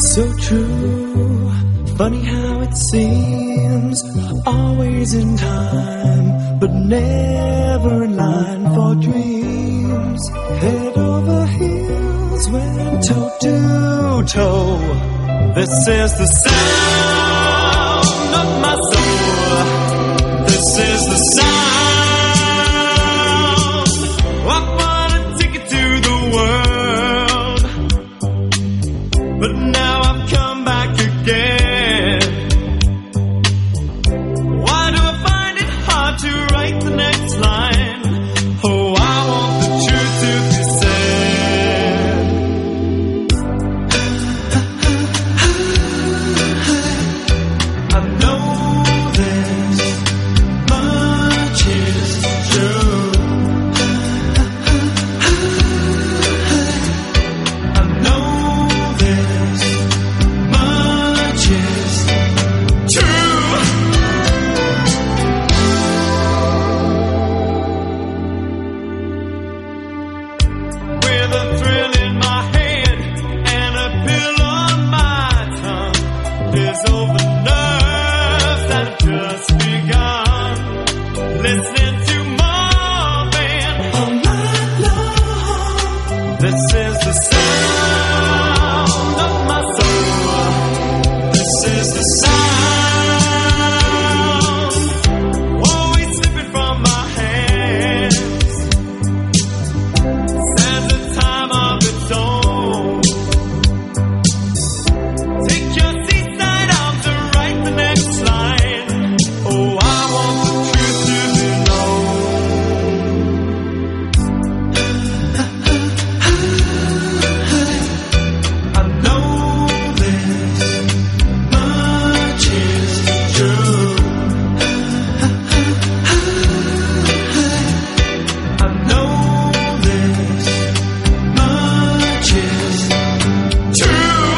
So true, funny how it seems, always in time, but never in line for dreams. Head over heels, went toe to toe. This is the sound of my soul. This is the sound. I wanna take it to the world, but now I've come back again. Why do I find it hard to write the next line? Oh, I want the truth to be said. I know this much is true. I know this much is true. With a thrill in my head and a pill on my tongue, there's over nerves that have just begun. Listening to Marvin all night long. This is the sound of my soul. This is the sound, always slipping from my hands. Stands a time of its own. Take your seaside arms and write the next line. Oh, I want the truth to be known. I know this much is true. I know this much is true.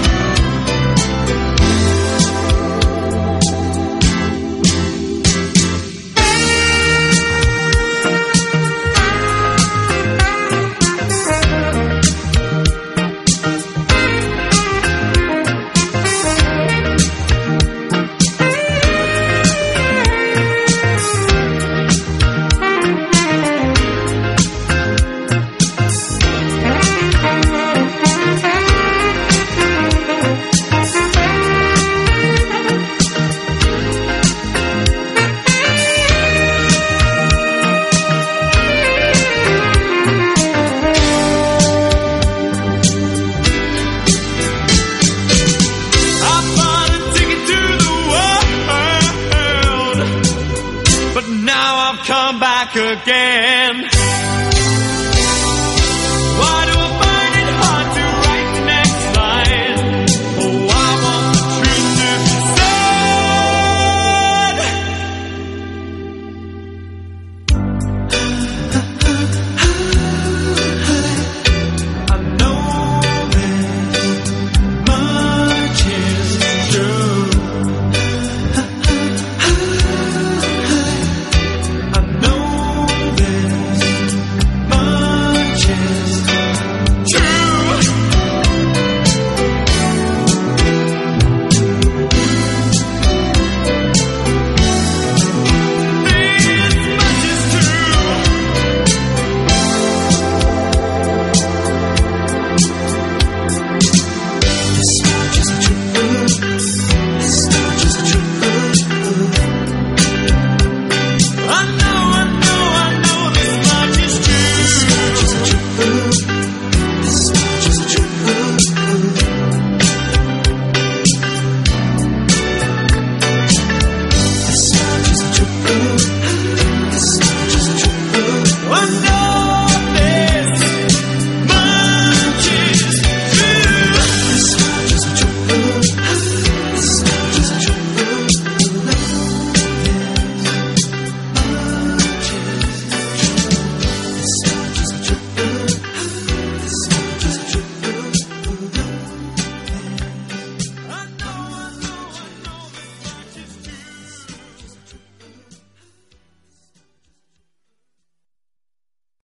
I bought a ticket to the world, but now I've come back again. Why do